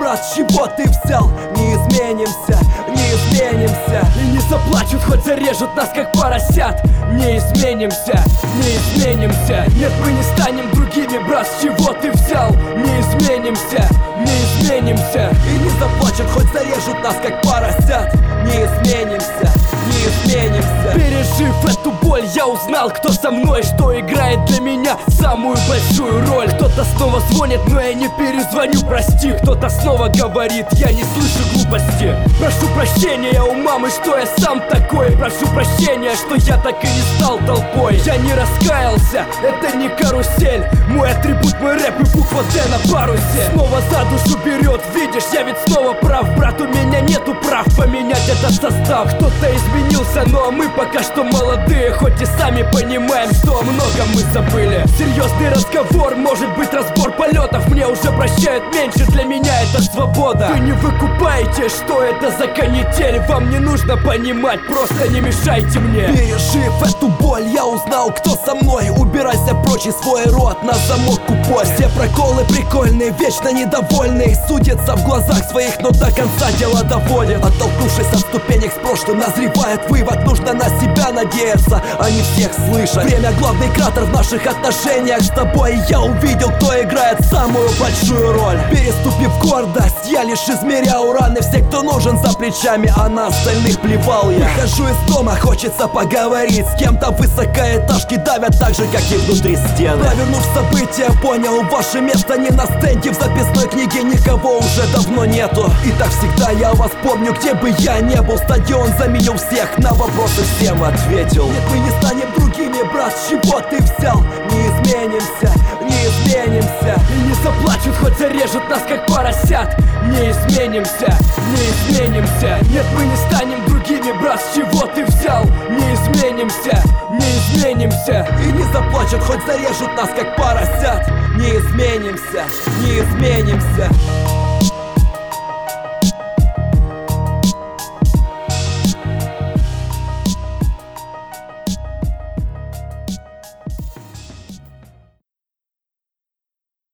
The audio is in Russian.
брат, с чего ты взял? Не изменимся, не изменимся. И не заплачут, хоть зарежут нас как поросят. Не изменимся, не изменимся. Нет, мы не станем другими, брат, с чего ты взял? Не изменимся, не изменимся. И не заплачут, хоть зарежут нас как поросят. Не изменимся, не изменимся. Пережив эту боль, я узнал, кто со мной, что играет для меня самую большую роль. Кто-то снова звонит, но я не перезвоню, прости. Кто-то снова говорит, я не слышу глупости. Прошу прощения у мамы, что я сам такой. Прошу прощения, что я так и не стал толпой. Я не раскаялся, это не карусель. Мой атрибут, мой рэп и буква Д на парусе. Снова за душу берет, видишь, я ведь снова прав. Брат, у меня нету прав поменять этот состав. Кто-то изменился, но мы пока что молодые. Хоть и сами понимаем, что о многом мы забыли. Серьезный разговор, может быть разбор полетов. Мне уже прощают меньше, для меня это свобода. Вы не выкупаете, что это за канитель. Вам не нужно понимать, просто не мешайте мне. Пережив эту боль, я узнал, кто со мной. Убирайся прочь и свой рот на замок купой. Все проколы прикольные, вечно недовольные. Судятся в глазах своих, но до конца дело доводят. Оттолкнувшись от ступенек с прошлым, назревает вывод. Нужно на себя надеяться, а не всех слышать. Время главный кратер в наших отношениях с тобой. Я увидел, кто играет самую большую роль. Переступив гордость, я лишь измеряю раны. Все, кто нужен за плечами, а на остальных плевал я. Выхожу из дома, хочется поговорить с кем-то. Высокоэтажки давят так же, как и внутри стены. Провернув события, понял, ваше место не на стенде. В записной книге никого уже давно нету. И так всегда я вас помню, где бы я не был. Стадион заменил всех, на вопросы всем ответил. Нет, мы не станем другими, брат, с чего ты взял? Не изменимся, не изменимся. И не заплачут, хоть зарежут нас как поросят. Не изменимся, не изменимся. Нет, мы не станем другими, брат, с чего ты взял? Не изменимся, не изменимся. И не заплачут, хоть зарежут нас как поросят. Не изменимся, не изменимся.